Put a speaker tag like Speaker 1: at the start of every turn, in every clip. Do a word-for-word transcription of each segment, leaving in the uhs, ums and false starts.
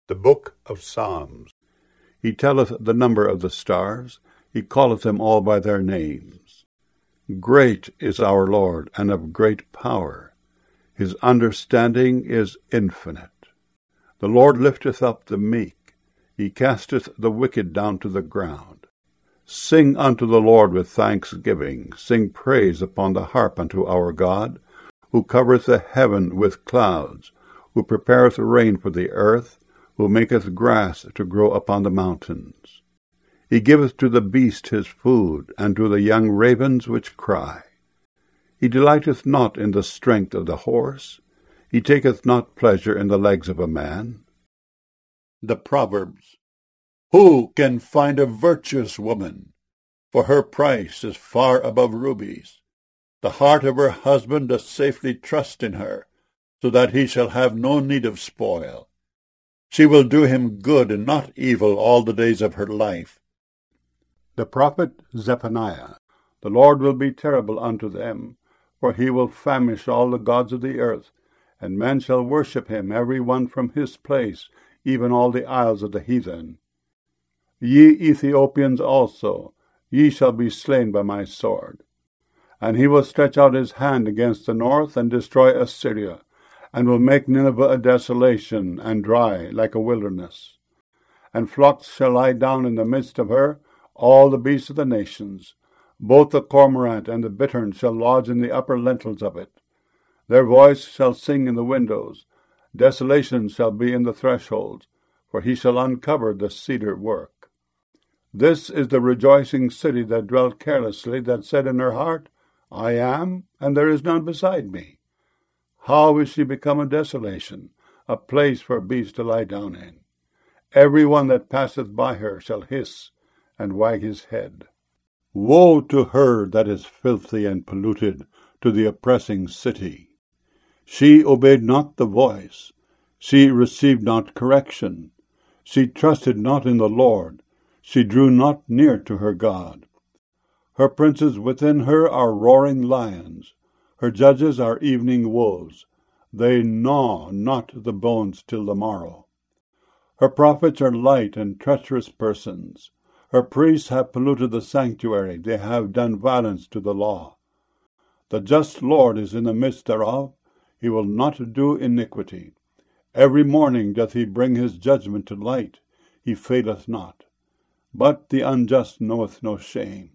Speaker 1: The Book of Psalms. He telleth the number of the stars, he calleth them all by their names. Great is our Lord, and of great power. His understanding is infinite. The Lord lifteth up the meek, he casteth the wicked down to the ground. Sing unto the Lord with thanksgiving, sing praise upon the harp unto our God, who covereth the heaven with clouds, who prepareth rain for the earth, who maketh grass to grow upon the mountains. He giveth to the beast his food, and to the young ravens which cry. He delighteth not in the strength of the horse, he taketh not pleasure in the legs of a man.
Speaker 2: The Proverbs. Who can find a virtuous woman? For her price is far above rubies. The heart of her husband doth safely trust in her, so that he shall have no need of spoil. She will do him good and not evil all the days of her life.
Speaker 1: The prophet Zephaniah. The Lord will be terrible unto them, for he will famish all the gods of the earth, and men shall worship him, every one from his place, even all the isles of the heathen. Ye Ethiopians also, ye shall be slain by my sword. And he will stretch out his hand against the north, and destroy Assyria, and will make Nineveh a desolation, and dry like a wilderness. And flocks shall lie down in the midst of her, all the beasts of the nations. Both the cormorant and the bittern shall lodge in the upper lintels of it. Their voice shall sing in the windows. Desolation shall be in the thresholds, for he shall uncover the cedar work. This is the rejoicing city that dwelt carelessly, that said in her heart, I am, and there is none beside me. How is she become a desolation, a place for beasts to lie down in? Every one that passeth by her shall hiss and wag his head. Woe to her that is filthy and polluted, to the oppressing city! She obeyed not the voice, she received not correction, she trusted not in the Lord, she drew not near to her God. Her princes within her are roaring lions, her judges are evening wolves, they gnaw not the bones till the morrow. Her prophets are light and treacherous persons, her priests have polluted the sanctuary, they have done violence to the law. The just Lord is in the midst thereof, he will not do iniquity. Every morning doth he bring his judgment to light, he faileth not. But the unjust knoweth no shame.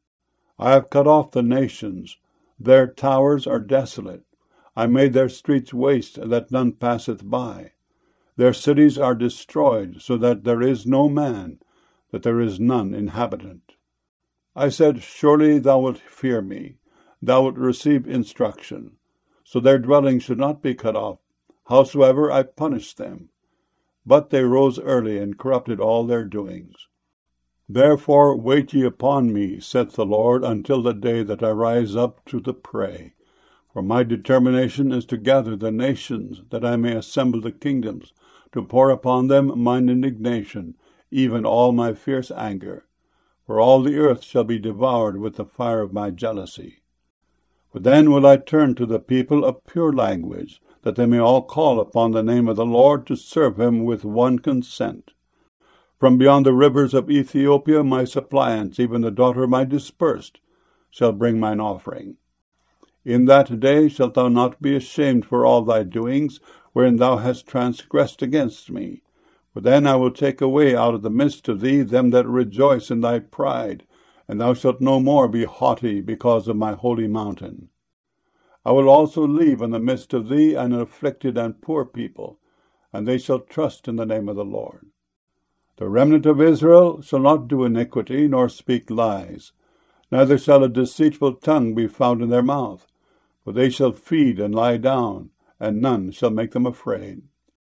Speaker 1: I have cut off the nations, their towers are desolate. I made their streets waste, that none passeth by. Their cities are destroyed, so that there is no man, that there is none inhabitant. I said, surely thou wilt fear me, thou wilt receive instruction. So their dwelling should not be cut off, howsoever I punished them. But they rose early, and corrupted all their doings. Therefore wait ye upon me, saith the Lord, until the day that I rise up to the prey. For my determination is to gather the nations, that I may assemble the kingdoms, to pour upon them mine indignation, even all my fierce anger. For all the earth shall be devoured with the fire of my jealousy. For then will I turn to the people of pure language, that they may all call upon the name of the Lord, to serve him with one consent. From beyond the rivers of Ethiopia my suppliants, even the daughter of my dispersed, shall bring mine offering. In that day shalt thou not be ashamed for all thy doings, wherein thou hast transgressed against me. For then I will take away out of the midst of thee them that rejoice in thy pride, and thou shalt no more be haughty because of my holy mountain. I will also leave in the midst of thee an afflicted and poor people, and they shall trust in the name of the Lord. The remnant of Israel shall not do iniquity, nor speak lies, neither shall a deceitful tongue be found in their mouth. For they shall feed and lie down, and none shall make them afraid.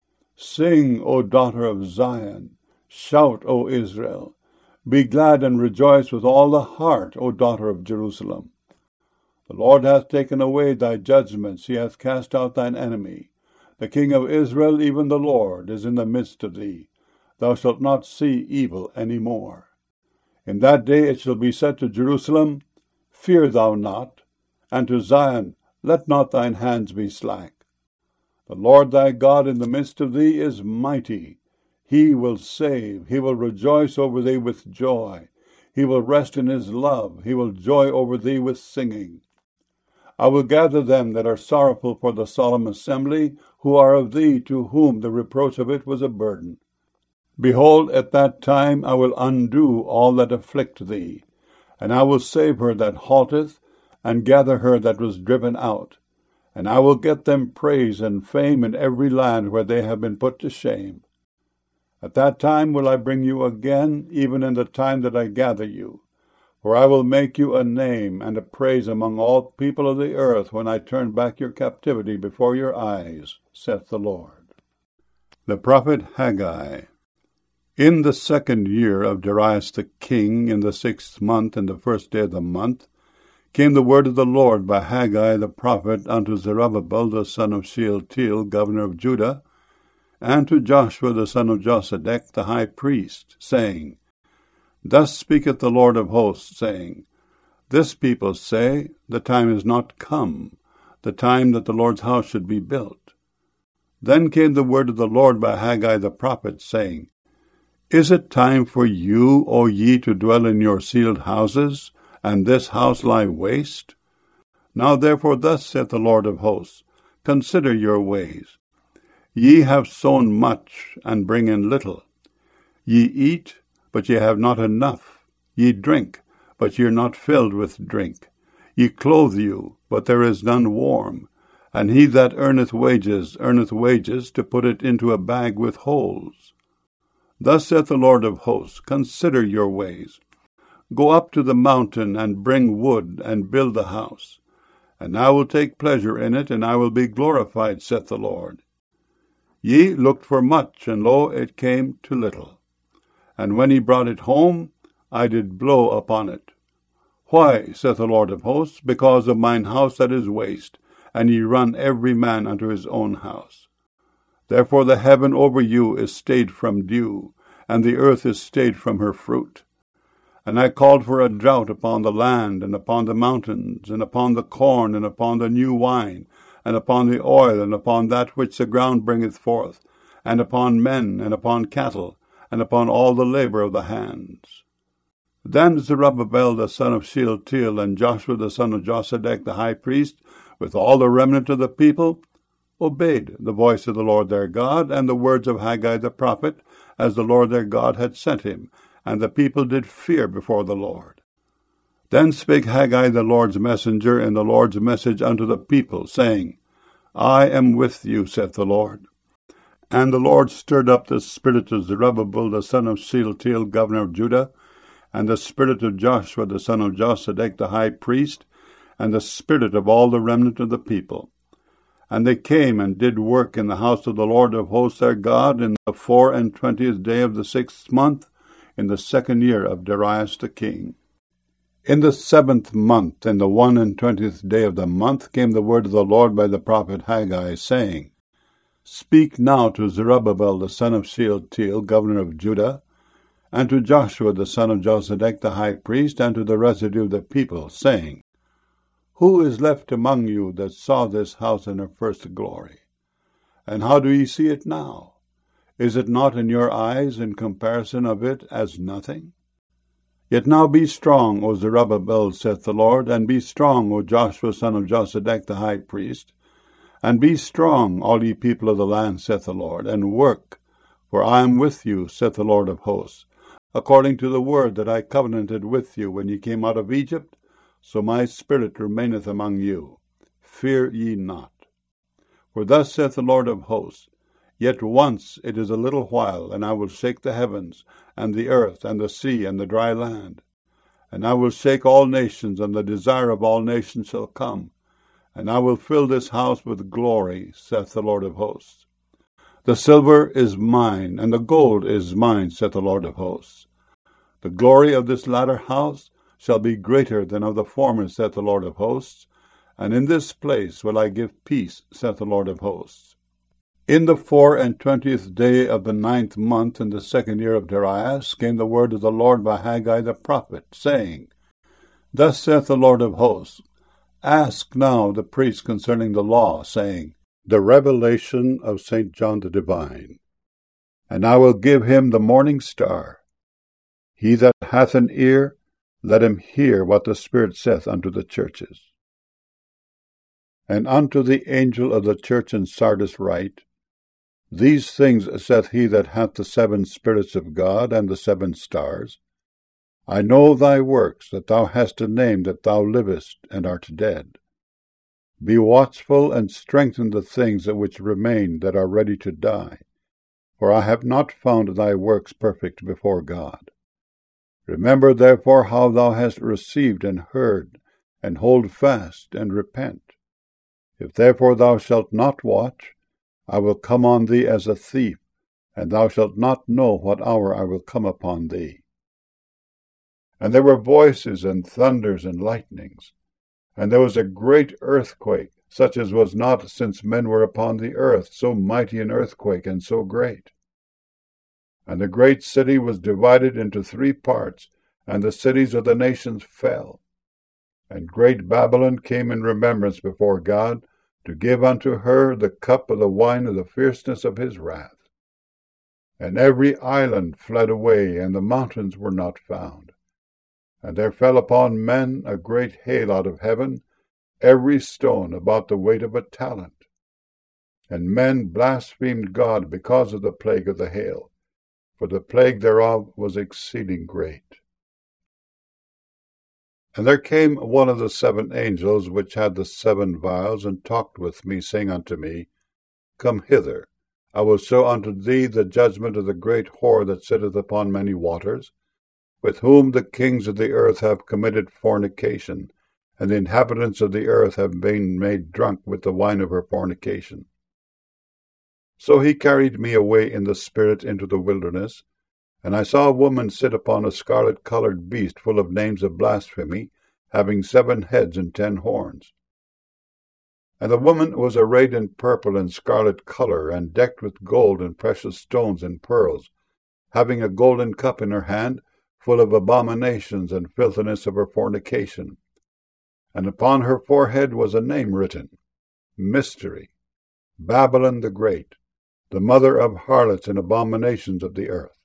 Speaker 1: Sing, O daughter of Zion, shout, O Israel. Be glad and rejoice with all the heart, O daughter of Jerusalem. The Lord hath taken away thy judgments, he hath cast out thine enemy. The King of Israel, even the Lord, is in the midst of thee. Thou shalt not see evil any more. In that day it shall be said to Jerusalem, Fear thou not, and to Zion, Let not thine hands be slack. The Lord thy God in the midst of thee is mighty. He will save. He will rejoice over thee with joy. He will rest in his love. He will joy over thee with singing. I will gather them that are sorrowful for the solemn assembly, who are of thee, to whom the reproach of it was a burden. Behold, at that time I will undo all that afflict thee, and I will save her that halteth, and gather her that was driven out. And I will get them praise and fame in every land where they have been put to shame. At that time will I bring you again, even in the time that I gather you. For I will make you a name and a praise among all people of the earth when I turn back your captivity before your eyes, saith the Lord. The prophet Haggai. In the second year of Darius the king, in the sixth month, in the first day of the month, came the word of the Lord by Haggai the prophet unto Zerubbabel the son of Shealtiel, governor of Judah, and to Joshua the son of Josedech the high priest, saying, Thus speaketh the Lord of hosts, saying, This people say, The time is not come, the time that the Lord's house should be built. Then came the word of the Lord by Haggai the prophet, saying, Is it time for you, O ye, to dwell in your sealed houses, and this house lie waste? Now therefore thus saith the Lord of hosts, Consider your ways. Ye have sown much, and bring in little. Ye eat, but ye have not enough. Ye drink, but ye are not filled with drink. Ye clothe you, but there is none warm. And he that earneth wages, earneth wages, to put it into a bag with holes. Thus saith the Lord of hosts, Consider your ways. Go up to the mountain, and bring wood, and build the house. And I will take pleasure in it, and I will be glorified, saith the Lord. Ye looked for much, and lo, it came to little. And when he brought it home, I did blow upon it. Why, saith the Lord of hosts? Because of mine house that is waste, and ye run every man unto his own house. Therefore the heaven over you is stayed from dew, and the earth is stayed from her fruit. And I called for a drought upon the land, and upon the mountains, and upon the corn, and upon the new wine, and upon the oil, and upon that which the ground bringeth forth, and upon men, and upon cattle, and upon all the labor of the hands. Then Zerubbabel the son of Shealtiel, and Joshua the son of Josedech the high priest, with all the remnant of the people, obeyed the voice of the Lord their God, and the words of Haggai the prophet, as the Lord their God had sent him, and the people did fear before the Lord. Then spake Haggai the Lord's messenger in the Lord's message unto the people, saying, I am with you, saith the Lord. And the Lord stirred up the spirit of Zerubbabel the son of Shealtiel, governor of Judah, and the spirit of Joshua the son of Josedech the high priest, and the spirit of all the remnant of the people. And they came and did work in the house of the Lord of hosts their God in the four and twentieth day of the sixth month, in the second year of Darius the king. In the seventh month, in the one and twentieth day of the month, came the word of the Lord by the prophet Haggai, saying, Speak now to Zerubbabel the son of Shealtiel, governor of Judah, and to Joshua the son of Josedech the high priest, and to the residue of the people, saying, Who is left among you that saw this house in her first glory? And how do ye see it now? Is it not in your eyes in comparison of it as nothing? Yet now be strong, O Zerubbabel, saith the Lord, and be strong, O Joshua son of Josedech the high priest, and be strong, all ye people of the land, saith the Lord, and work, for I am with you, saith the Lord of hosts, according to the word that I covenanted with you when ye came out of Egypt, so my spirit remaineth among you. Fear ye not. For thus saith the Lord of hosts, Yet once it is a little while, and I will shake the heavens, and the earth, and the sea, and the dry land. And I will shake all nations, and the desire of all nations shall come. And I will fill this house with glory, saith the Lord of hosts. The silver is mine, and the gold is mine, saith the Lord of hosts. The glory of this latter house shall be greater than of the former, saith the Lord of hosts. And in this place will I give peace, saith the Lord of hosts. In the four and twentieth day of the ninth month, in the second year of Darius, came the word of the Lord by Haggai the prophet, saying, Thus saith the Lord of hosts, Ask now the priests concerning the law, saying, The revelation of Saint John the Divine. and I will give him the morning star. He that hath an ear, let him hear what the Spirit saith unto the churches. And unto the angel of the church in Sardis write, These things saith he that hath the seven spirits of God and the seven stars. I know thy works, that thou hast a name, that thou livest and art dead. Be watchful and strengthen the things which remain that are ready to die, for I have not found thy works perfect before God. Remember therefore how thou hast received and heard, and hold fast and repent. If therefore thou shalt not watch, I will come on thee as a thief, and thou shalt not know what hour I will come upon thee. And there were voices and thunders and lightnings, and there was a great earthquake, such as was not since men were upon the earth, so mighty an earthquake and so great. And the great city was divided into three parts, and the cities of the nations fell. And great Babylon came in remembrance before God, to give unto her the cup of the wine of the fierceness of his wrath. And every island fled away, and the mountains were not found. And there fell upon men a great hail out of heaven, every stone about the weight of a talent. And men blasphemed God because of the plague of the hail, for the plague thereof was exceeding great. And there came one of the seven angels which had the seven vials, and talked with me, saying unto me, Come hither, I will show unto thee the judgment of the great whore that sitteth upon many waters, with whom the kings of the earth have committed fornication, and the inhabitants of the earth have been made drunk with the wine of her fornication. So he carried me away in the spirit into the wilderness, and I saw a woman sit upon a scarlet-coloured beast full of names of blasphemy, having seven heads and ten horns. And the woman was arrayed in purple and scarlet colour, and decked with gold and precious stones and pearls, having a golden cup in her hand, full of abominations and filthiness of her fornication. And upon her forehead was a name written, Mystery, Babylon the Great, the mother of harlots and abominations of the earth.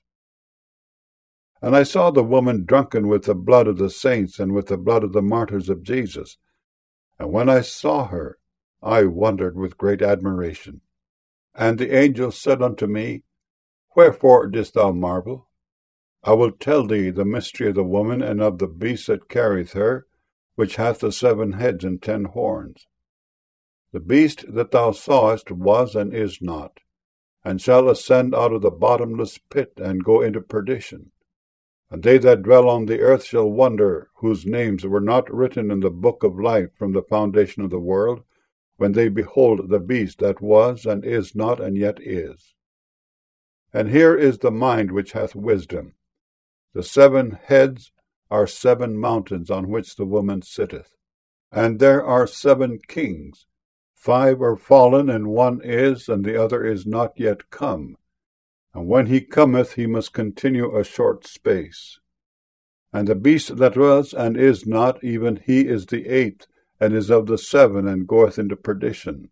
Speaker 1: And I saw the woman drunken with the blood of the saints and with the blood of the martyrs of Jesus. And when I saw her, I wondered with great admiration. And the angel said unto me, Wherefore didst thou marvel? I will tell thee the mystery of the woman and of the beast that carrieth her, which hath the seven heads and ten horns. The beast that thou sawest was and is not, and shall ascend out of the bottomless pit, and go into perdition. And they that dwell on the earth shall wonder, whose names were not written in the book of life from the foundation of the world, when they behold the beast that was, and is not, and yet is. And here is the mind which hath wisdom. The seven heads are seven mountains on which the woman sitteth. And there are seven kings. Five are fallen, and one is, and the other is not yet come. And when he cometh, he must continue a short space. And the beast that was, and is not, even he is the eighth, and is of the seven, and goeth into perdition.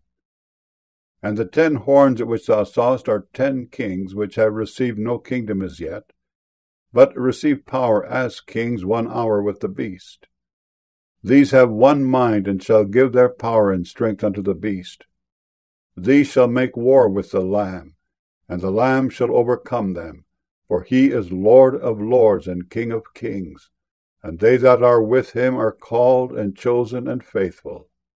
Speaker 1: And the ten horns which thou sawest are ten kings, which have received no kingdom as yet, but receive power as kings one hour with the beast. These have one mind, and shall give their power and strength unto the beast. These shall make war with the Lamb, and the Lamb shall overcome them, for he is Lord of lords and King of kings, and they that are with him are called and chosen and faithful.